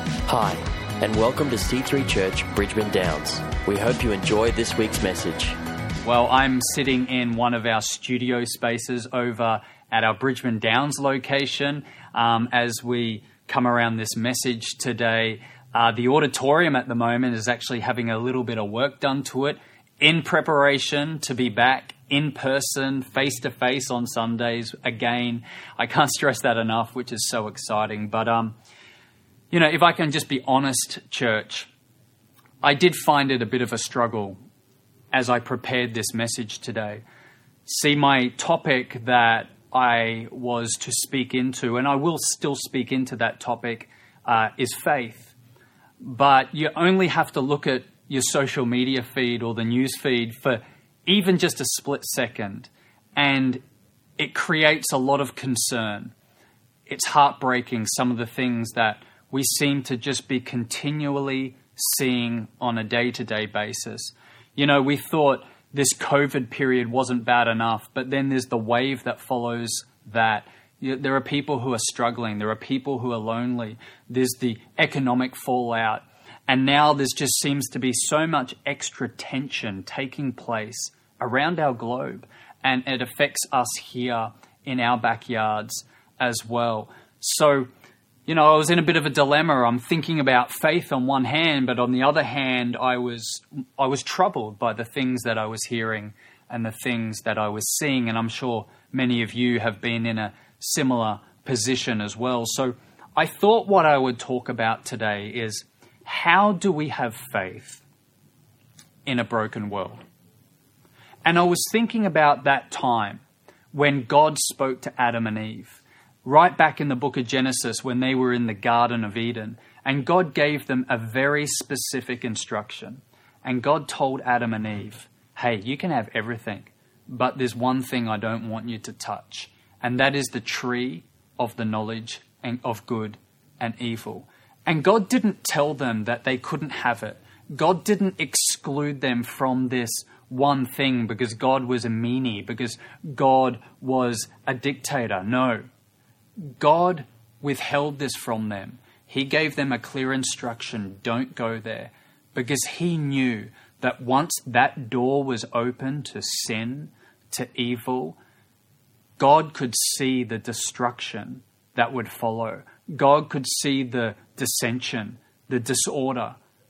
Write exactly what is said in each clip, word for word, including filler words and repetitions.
Hi, and welcome to C three Church, Bridgeman Downs. We hope you enjoy this week's message. Well, I'm sitting in one of our studio spaces over at our Bridgeman Downs location um, as we come around this message today. Uh, the auditorium at the moment is actually having a little bit of work done to it in preparation to be back in person, face-to-face on Sundays again. I can't stress that enough, which is so exciting. But, um, you know, if I can just be honest, church, I did find it a bit of a struggle as I prepared this message today. See, my topic that I was to speak into, and I will still speak into that topic, uh, is faith. But you only have to look at your social media feed or the news feed for even just a split second, and it creates a lot of concern. It's heartbreaking, some of the things that we seem to just be continually seeing on a day-to-day basis. You know, we thought this COVID period wasn't bad enough, but then there's the wave that follows that. There are people who are struggling. There are people who are lonely. There's the economic fallout. And now there just seems to be so much extra tension taking place around our globe. And it affects us here in our backyards as well. So, you know, I was in a bit of a dilemma. I'm thinking about faith on one hand, but on the other hand, I was I was troubled by the things that I was hearing and the things that I was seeing. And I'm sure many of you have been in a similar position as well. So I thought what I would talk about today is, how do we have faith in a broken world? And I was thinking about that time when God spoke to Adam and Eve, right back in the book of Genesis when they were in the Garden of Eden. And God gave them a very specific instruction. And God told Adam and Eve, hey, you can have everything, but there's one thing I don't want you to touch. And that is the tree of the knowledge of good and evil. And God didn't tell them that they couldn't have it. God didn't exclude them from this one thing because God was a meanie, because God was a dictator. No. God withheld this from them. He gave them a clear instruction, don't go there, because he knew that once that door was open to sin, to evil, God could see the destruction that would follow. God could see the dissension, the disorder,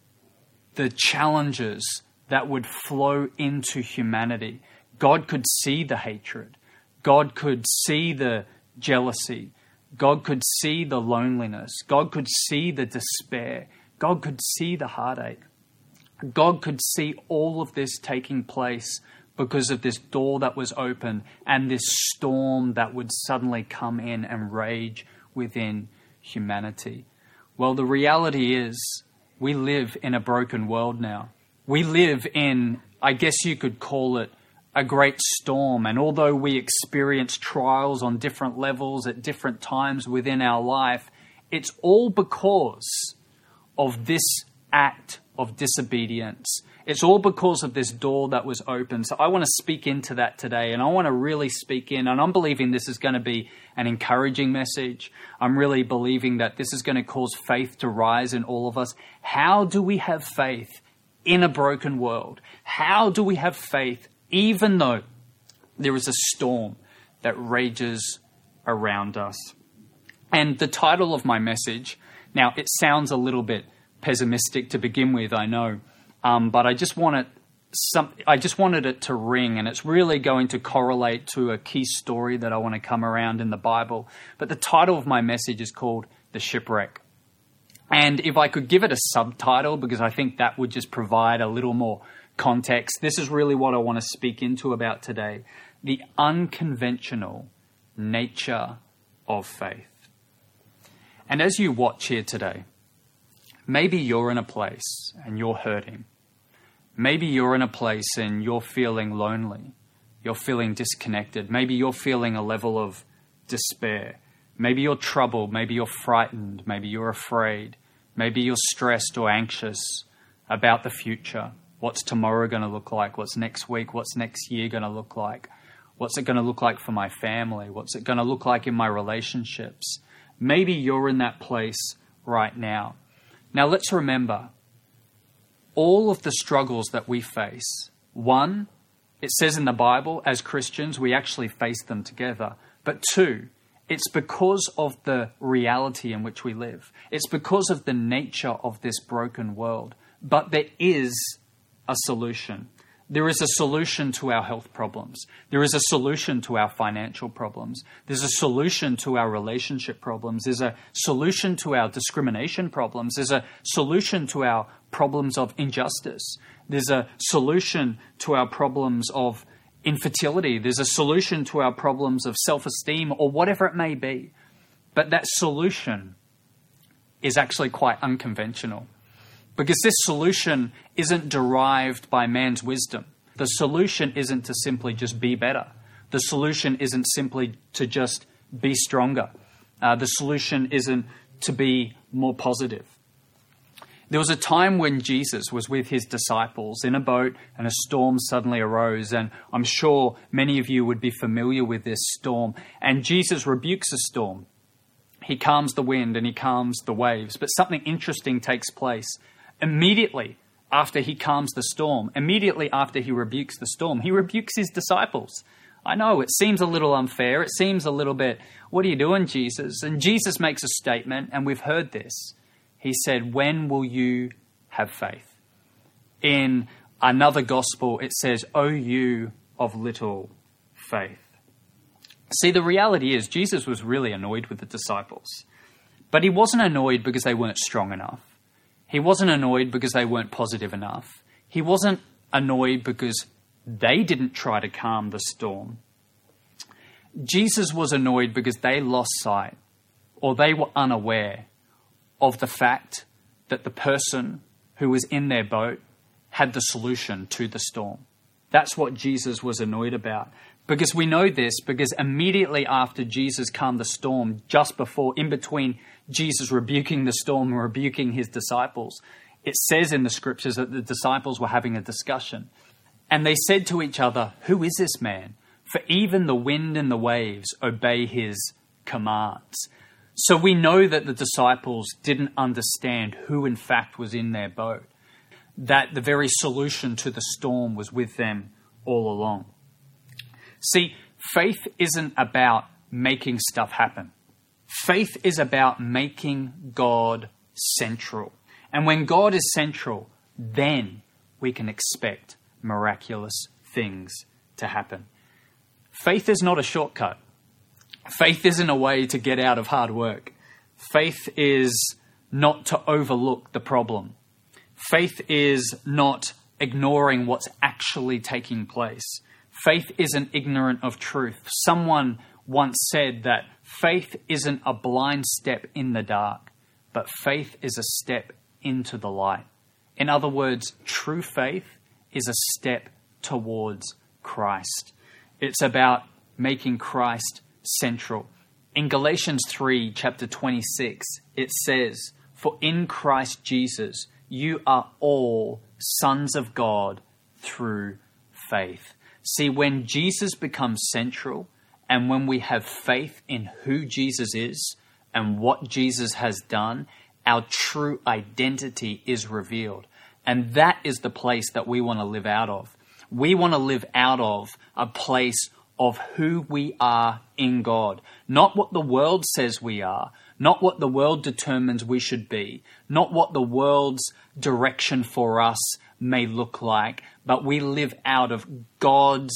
the challenges that would flow into humanity. God could see the hatred. God could see the jealousy. God could see the loneliness. God could see the despair. God could see the heartache. God could see all of this taking place because of this door that was open and this storm that would suddenly come in and rage within humanity. Well, the reality is we live in a broken world now. We live in, I guess you could call it, a great storm. And although we experience trials on different levels at different times within our life, it's all because of this act of disobedience. It's all because of this door that was open. So I want to speak into that today, and I want to really speak in, and I'm believing this is going to be an encouraging message. I'm really believing that this is going to cause faith to rise in all of us. How do we have faith in a broken world? How do we have faith even though there is a storm that rages around us? And the title of my message, now it sounds a little bit pessimistic to begin with, I know, um, but I just want it, some, I just wanted it to ring, and it's really going to correlate to a key story that I want to come around in the Bible. But the title of my message is called The Shipwreck. And if I could give it a subtitle, because I think that would just provide a little more context, this is really what I want to speak into about today: the unconventional nature of faith. And as you watch here today, maybe you're in a place and you're hurting. Maybe you're in a place and you're feeling lonely. You're feeling disconnected. Maybe you're feeling a level of despair. Maybe you're troubled. Maybe you're frightened. Maybe you're afraid. Maybe you're stressed or anxious about the future. What's tomorrow going to look like? What's next week? What's next year going to look like? What's it going to look like for my family? What's it going to look like in my relationships? Maybe you're in that place right now. Now let's remember, all of the struggles that we face, one, it says in the Bible, as Christians, we actually face them together. But two, it's because of the reality in which we live. It's because of the nature of this broken world. But there is a solution. There is a solution to our health problems. There is a solution to our financial problems. There's a solution to our relationship problems. There's a solution to our discrimination problems. There's a solution to our problems of injustice. There's a solution to our problems of infertility. There's a solution to our problems of self-esteem or whatever it may be. But that solution is actually quite unconventional, because this solution isn't derived by man's wisdom. The solution isn't to simply just be better. The solution isn't simply to just be stronger. Uh, the solution isn't to be more positive. There was a time when Jesus was with his disciples in a boat and a storm suddenly arose, and I'm sure many of you would be familiar with this storm. And Jesus rebukes the storm. He calms the wind and he calms the waves. But something interesting takes place. Immediately after he calms the storm, immediately after he rebukes the storm, he rebukes his disciples. I know it seems a little unfair. It seems a little bit, what are you doing, Jesus? And Jesus makes a statement, and we've heard this. He said, when will you have faith? In another gospel, it says, O you of little faith. See, the reality is Jesus was really annoyed with the disciples. But he wasn't annoyed because they weren't strong enough. He wasn't annoyed because they weren't positive enough. He wasn't annoyed because they didn't try to calm the storm. Jesus was annoyed because they lost sight, or they were unaware of the fact that the person who was in their boat had the solution to the storm. That's what Jesus was annoyed about. Because we know this, because immediately after Jesus calmed the storm, just before, in between Jesus rebuking the storm and rebuking his disciples, it says in the scriptures that the disciples were having a discussion. And they said to each other, who is this man? For even the wind and the waves obey his commands. So we know that the disciples didn't understand who in fact was in their boat, that the very solution to the storm was with them all along. See, faith isn't about making stuff happen. Faith is about making God central. And when God is central, then we can expect miraculous things to happen. Faith is not a shortcut. Faith isn't a way to get out of hard work. Faith is not to overlook the problem. Faith is not ignoring what's actually taking place. Faith isn't ignorant of truth. Someone once said that faith isn't a blind step in the dark, but faith is a step into the light. In other words, true faith is a step towards Christ. It's about making Christ central. In Galatians three, chapter twenty-six, it says, for in Christ Jesus, you are all sons of God through faith. See, when Jesus becomes central, and when we have faith in who Jesus is and what Jesus has done, our true identity is revealed. And that is the place that we want to live out of. We want to live out of a place of who we are in God. Not what the world says we are, not what the world determines we should be, not what the world's direction for us may look like, but we live out of God's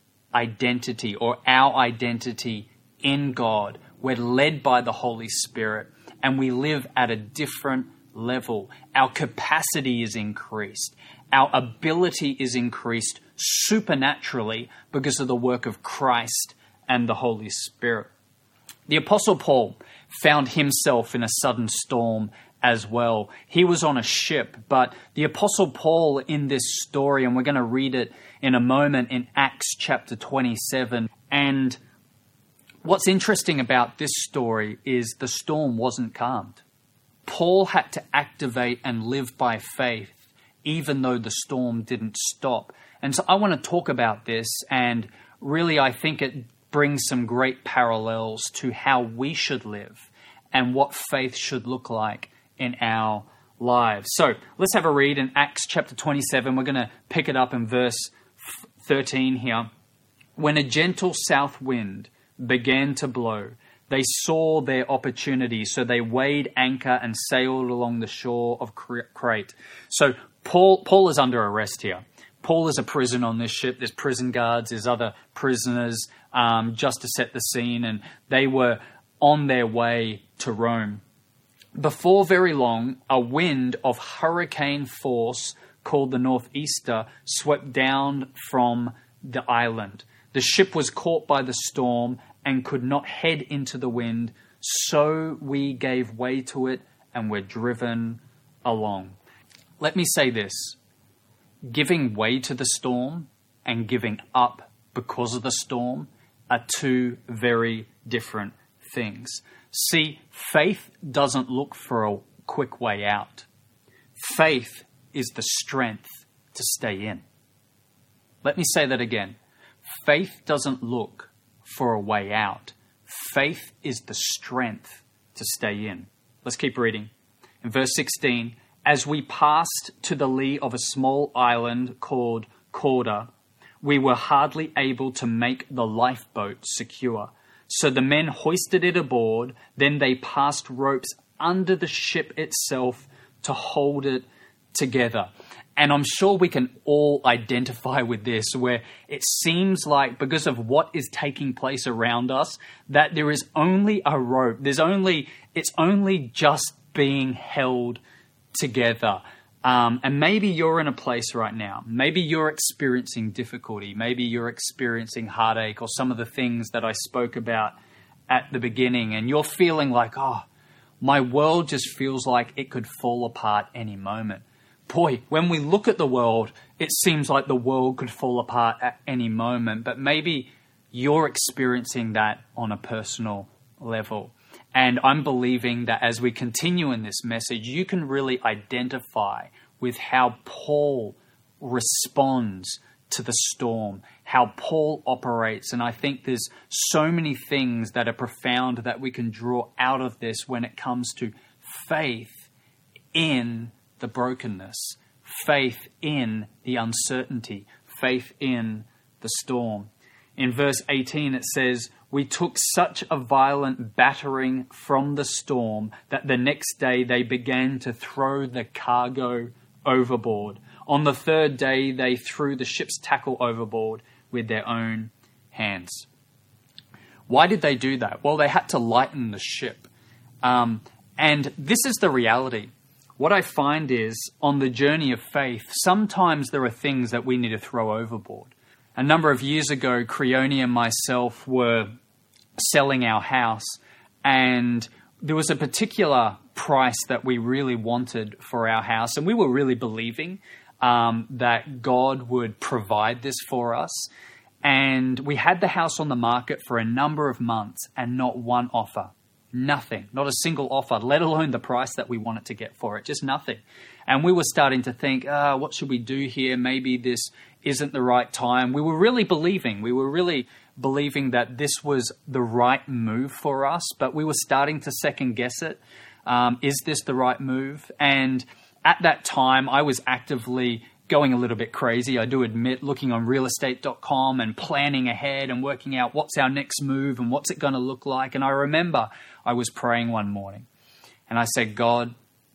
identity, or our identity in God. We're led by the Holy Spirit, and we live at a different level. Our capacity is increased. Our ability is increased supernaturally because of the work of Christ and the Holy Spirit. The Apostle Paul found himself in a sudden storm as well. He was on a ship, but the Apostle Paul in this story, and we're going to read it in a moment in Acts chapter twenty-seven, and what's interesting about this story is the storm wasn't calmed. Paul had to activate and live by faith even though the storm didn't stop. And so I want to talk about this, and really I think it brings some great parallels to how we should live and what faith should look like in our lives. So let's have a read in Acts chapter twenty-seven. We're going to pick it up in verse thirteen here. When a gentle south wind began to blow, they saw their opportunity, so they weighed anchor and sailed along the shore of Crete. So Paul, Paul is under arrest here. Paul is a prisoner on this ship. There's prison guards, there's other prisoners, um, just to set the scene, and they were on their way to Rome. Before very long, a wind of hurricane force called the Northeaster swept down from the island. The ship was caught by the storm and could not head into the wind, so we gave way to it and were driven along. Let me say this. Giving way to the storm and giving up because of the storm are two very different things. See, faith doesn't look for a quick way out. Faith is the strength to stay in. Let me say that again. Faith doesn't look for a way out. Faith is the strength to stay in. Let's keep reading. In verse sixteen, as we passed to the lee of a small island called Cauda, we were hardly able to make the lifeboat secure. So the men hoisted it aboard, then they passed ropes under the ship itself to hold it together. And I'm sure we can all identify with this, where it seems like because of what is taking place around us, that there is only a rope. There's only, it's only just being held together. Um, and maybe you're in a place right now. Maybe you're experiencing difficulty. Maybe you're experiencing heartache or some of the things that I spoke about at the beginning. And you're feeling like, oh, my world just feels like it could fall apart any moment. Boy, when we look at the world, it seems like the world could fall apart at any moment. But maybe you're experiencing that on a personal level. And I'm believing that as we continue in this message, you can really identify with how Paul responds to the storm, how Paul operates. And I think there's so many things that are profound that we can draw out of this when it comes to faith in the brokenness, faith in the uncertainty, faith in the storm. In verse eighteen, it says, we took such a violent battering from the storm that the next day they began to throw the cargo overboard. On the third day, they threw the ship's tackle overboard with their own hands. Why did they do that? Well, they had to lighten the ship. Um, and this is the reality. What I find is, on the journey of faith, sometimes there are things that we need to throw overboard. A number of years ago, Creone and myself were selling our house, and there was a particular price that we really wanted for our house, and we were really believing um, that God would provide this for us. And we had the house on the market for a number of months and not one offer. Nothing, not a single offer, let alone the price that we wanted to get for it, just nothing. And we were starting to think, ah, what should we do here? Maybe this isn't the right time. We were really believing, we were really believing that this was the right move for us, but we were starting to second guess it. Um, is this the right move? And at that time, I was actively going a little bit crazy, I do admit, looking on real estate dot com and planning ahead and working out what's our next move and what's it going to look like. And I remember I was praying one morning and I said, God,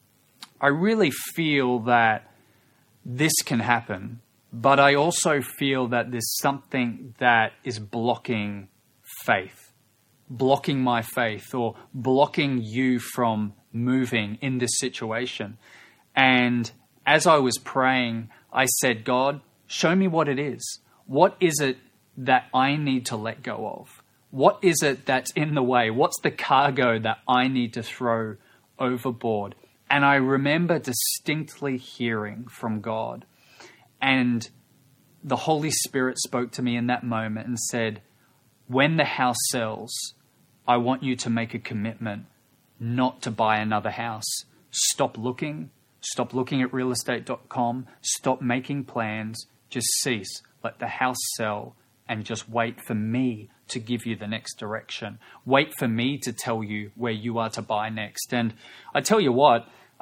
I really feel that this can happen, but I also feel that there's something that is blocking faith, blocking my faith or blocking you from moving in this situation. And as I was praying, I said, God, show me what it is. What is it that I need to let go of? What is it that's in the way? What's the cargo that I need to throw overboard? And I remember distinctly hearing from God. And the Holy Spirit spoke to me in that moment and said, when the house sells, I want you to make a commitment not to buy another house. Stop looking. Stop looking at real estate dot com. Stop making plans. Just cease. Let the house sell and just wait for me to give you the next direction. Wait for me to tell you where you are to buy next. And I tell you what,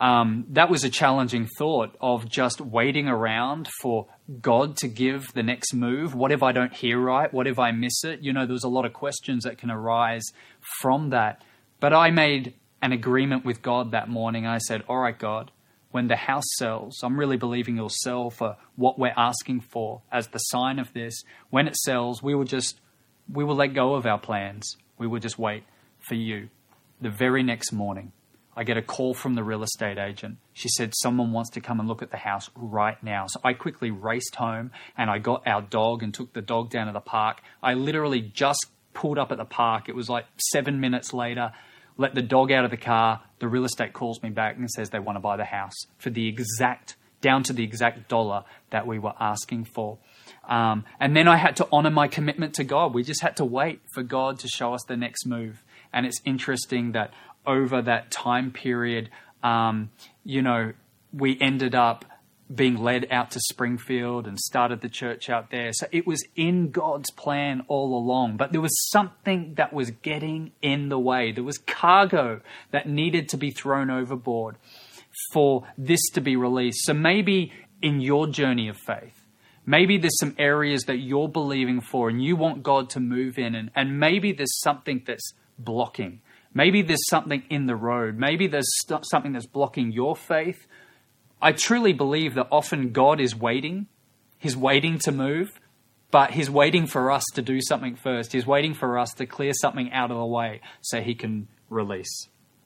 um, that was a challenging thought of just waiting around for God to give the next move. What if I don't hear right? What if I miss it? You know, there's a lot of questions that can arise from that. But I made an agreement with God that morning. I said, all right, God, when the house sells, I'm really believing it'll sell for what we're asking for as the sign of this. When it sells, we will just, we will let go of our plans. We will just wait for you. The very next morning, I get a call from the real estate agent. She said, someone wants to come and look at the house right now. So I quickly raced home and I got our dog and took the dog down to the park. I literally just pulled up at the park. It was like seven minutes later. Let the dog out of the car. The real estate calls me back and says they want to buy the house for the exact, down to the exact dollar that we were asking for. Um, and then I had to honor my commitment to God. We just had to wait for God to show us the next move. And it's interesting that over that time period, um, you know, we ended up being led out to Springfield and started the church out there. So it was in God's plan all along, but there was something that was getting in the way. There was cargo that needed to be thrown overboard for this to be released. So maybe in your journey of faith, maybe there's some areas that you're believing for and you want God to move in, and, and maybe there's something that's blocking. Maybe there's something in the road. Maybe there's st- something that's blocking your faith. I truly believe that often God is waiting. He's waiting to move, but he's waiting for us to do something first. He's waiting for us to clear something out of the way so he can release.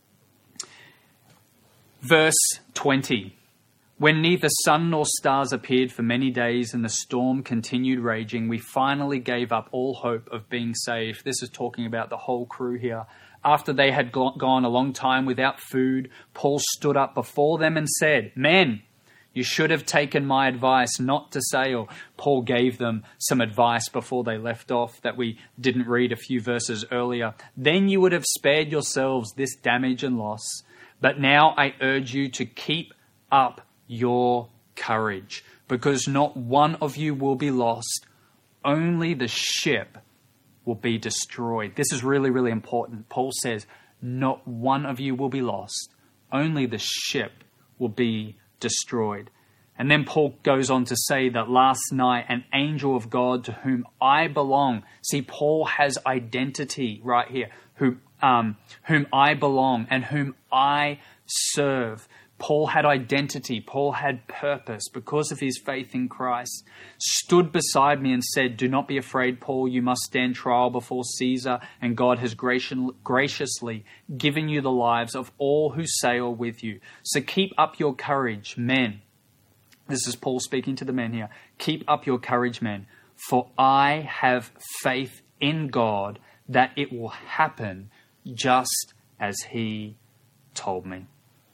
Verse twenty. When neither sun nor stars appeared for many days and the storm continued raging, we finally gave up all hope of being saved. This is talking about the whole crew here. After they had gone a long time without food, Paul stood up before them and said, "Men, you should have taken my advice not to sail." Paul gave them some advice before they left off that we didn't read a few verses earlier. "Then you would have spared yourselves this damage and loss. But now I urge you to keep up your courage, because not one of you will be lost, only the ship will be destroyed." This is really, really important. Paul says, not one of you will be lost, only the ship will be destroyed. And then Paul goes on to say that last night, an angel of God to whom I belong. See, Paul has identity right here, who, um, whom I belong and whom I serve. Paul had identity. Paul had purpose because of his faith in Christ. Stood beside me and said, "Do not be afraid, Paul. You must stand trial before Caesar, and God has graciously given you the lives of all who sail with you. So keep up your courage, men." This is Paul speaking to the men here. "Keep up your courage, men, for I have faith in God that it will happen just as he told me."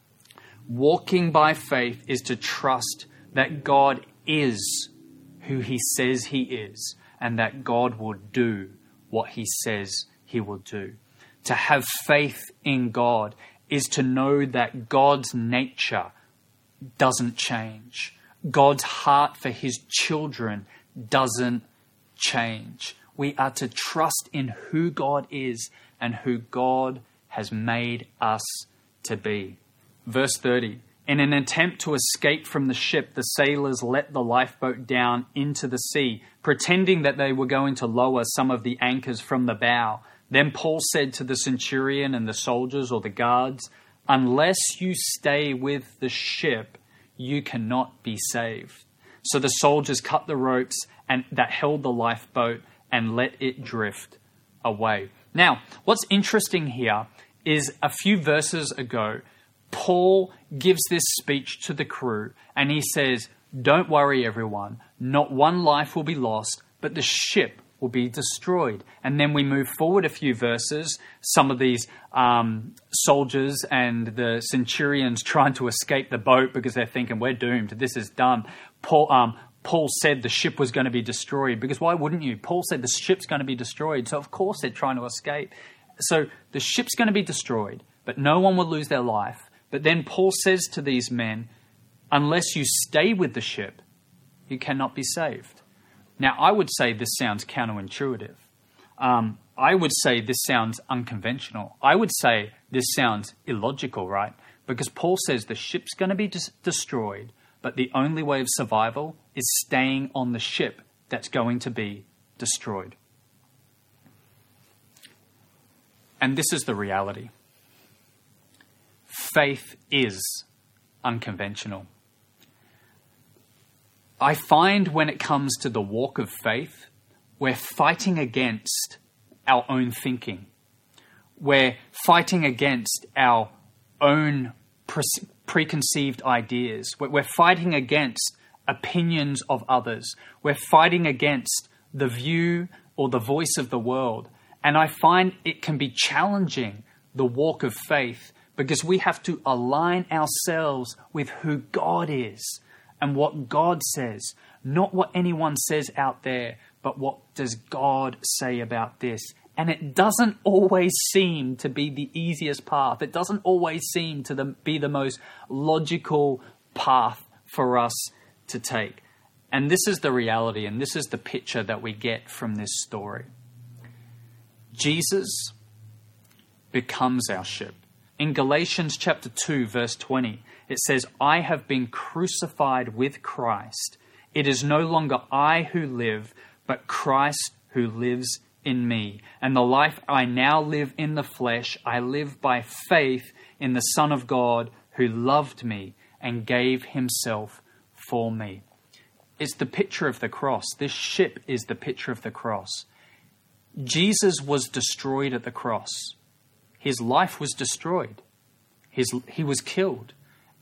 Walking by faith is to trust that God is who he says he is and that God will do what he says he will do. To have faith in God is to know that God's nature doesn't change. God's heart for his children doesn't change. We are to trust in who God is and who God has made us to be. Verse thirty, in an attempt to escape from the ship, the sailors let the lifeboat down into the sea, pretending that they were going to lower some of the anchors from the bow. Then Paul said to the centurion and the soldiers or the guards, "Unless you stay with the ship, you cannot be saved." So the soldiers cut the ropes and that held the lifeboat and let it drift away. Now, what's interesting here is a few verses ago, Paul gives this speech to the crew and he says, "Don't worry, everyone. Not one life will be lost, but the ship will be destroyed." And then we move forward a few verses. Some of these um, soldiers and the centurions trying to escape the boat because they're thinking, we're doomed. This is done. Paul, um, Paul said the ship was going to be destroyed, because why wouldn't you? Paul said the ship's going to be destroyed. So of course they're trying to escape. So the ship's going to be destroyed, but no one will lose their life. But then Paul says to these men, unless you stay with the ship, you cannot be saved. Now, I would say this sounds counterintuitive. Um, I would say this sounds unconventional. I would say this sounds illogical, right? Because Paul says the ship's going to be dis- destroyed, but the only way of survival is staying on the ship that's going to be destroyed. And this is the reality. Faith is unconventional. I find when it comes to the walk of faith, we're fighting against our own thinking. We're fighting against our own pre- preconceived ideas. We're fighting against opinions of others. We're fighting against the view or the voice of the world. And I find it can be challenging, the walk of faith, because we have to align ourselves with who God is and what God says, not what anyone says out there, but what does God say about this. And it doesn't always seem to be the easiest path. It doesn't always seem to the, be the most logical path for us to take. And this is the reality, and this is the picture that we get from this story. Jesus becomes our ship. In Galatians chapter two, verse twenty, it says, I have been crucified with Christ. It is no longer I who live, but Christ who lives in me. And the life I now live in the flesh, I live by faith in the Son of God who loved me and gave himself for me. It's the picture of the cross. This ship is the picture of the cross. Jesus was destroyed at the cross. His life was destroyed. His, he was killed.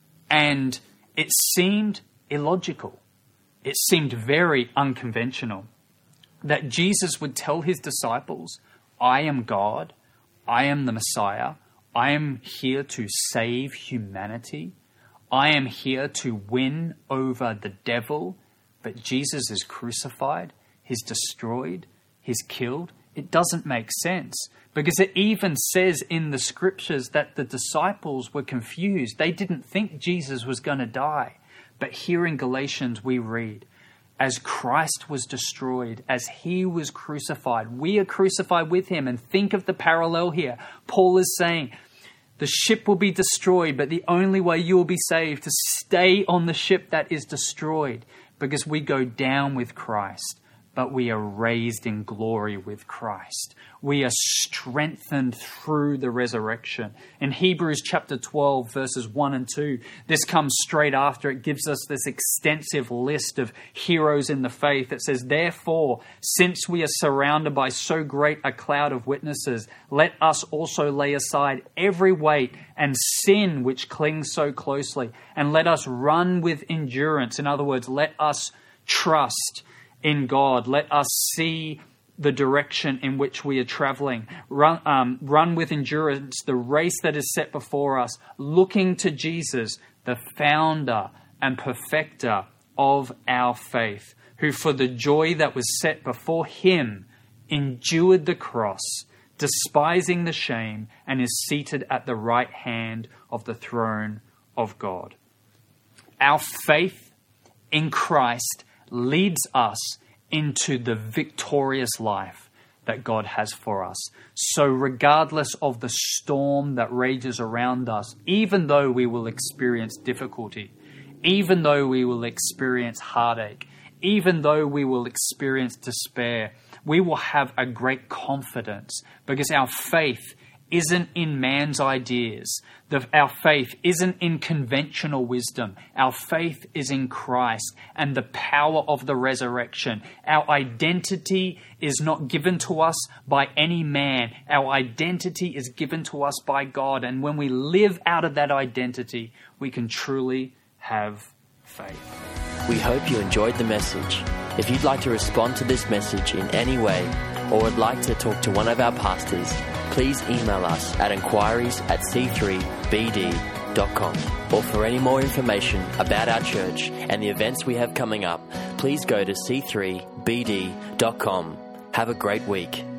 And it seemed illogical. It seemed very unconventional that Jesus would tell his disciples, I am God, I am the Messiah, I am here to save humanity, I am here to win over the devil, but Jesus is crucified, he's destroyed, he's killed. It doesn't make sense, because it even says in the scriptures that the disciples were confused. They didn't think Jesus was going to die. But here in Galatians we read, as Christ was destroyed, as he was crucified, we are crucified with him. And think of the parallel here. Paul is saying, the ship will be destroyed, but the only way you will be saved is to stay on the ship that is destroyed, because we go down with Christ. But we are raised in glory with Christ. We are strengthened through the resurrection. In Hebrews chapter twelve, verses one and two, this comes straight after. It gives us this extensive list of heroes in the faith. It says, therefore, since we are surrounded by so great a cloud of witnesses, let us also lay aside every weight and sin which clings so closely, and let us run with endurance. In other words, let us trust in God. Let us see the direction in which we are traveling. Run, um, run with endurance the race that is set before us, looking to Jesus, the founder and perfecter of our faith, who for the joy that was set before him endured the cross, despising the shame, and is seated at the right hand of the throne of God. Our faith in Christ leads us into the victorious life that God has for us. So regardless of the storm that rages around us, even though we will experience difficulty, even though we will experience heartache, even though we will experience despair, we will have a great confidence, because our faith isn't in man's ideas. The, our faith isn't in conventional wisdom. Our faith is in Christ and the power of the resurrection. Our identity is not given to us by any man. Our identity is given to us by God. And when we live out of that identity, we can truly have faith. We hope you enjoyed the message. If you'd like to respond to this message in any way, or would like to talk to one of our pastors, please email us at inquiries at c three b d dot com. Or for any more information about our church and the events we have coming up, please go to c three b d dot com. Have a great week.